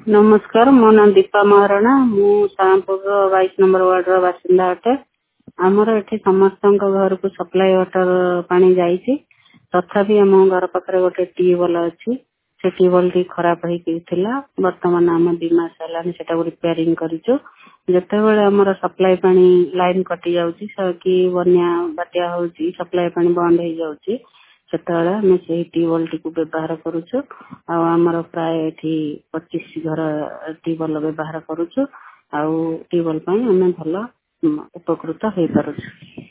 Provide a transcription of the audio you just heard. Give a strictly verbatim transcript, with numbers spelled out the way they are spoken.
नमस्कार मो ना दीपा महाराणा मु शाहपुर बाईस नंबर वार्ड बासिंदा अटे। आमर एठी समस्त घर को सप्लाई वाटर पानी जाइए तथापि आम घर पाखे गोटे ट्यूबवेल अच्छी से ट्यूबवेल टी खराब होता बर्तमान आम दी मास है रिपेयरिंग करूँ जितेबाला आमर सप्लाई पानी लाइन कटि जाऊँगी कि बन्या बात्या हो सप्लाई पानी बंद हो जाऊँगी सेतबेले आम से ट्यूबवेल टी को व्यवहार करुचु आमर प्राय पच्चीस घर ट्यूबवेल व्यवहार करुचु ट्यूबवेल आम भल उपकृत हो पारुछु।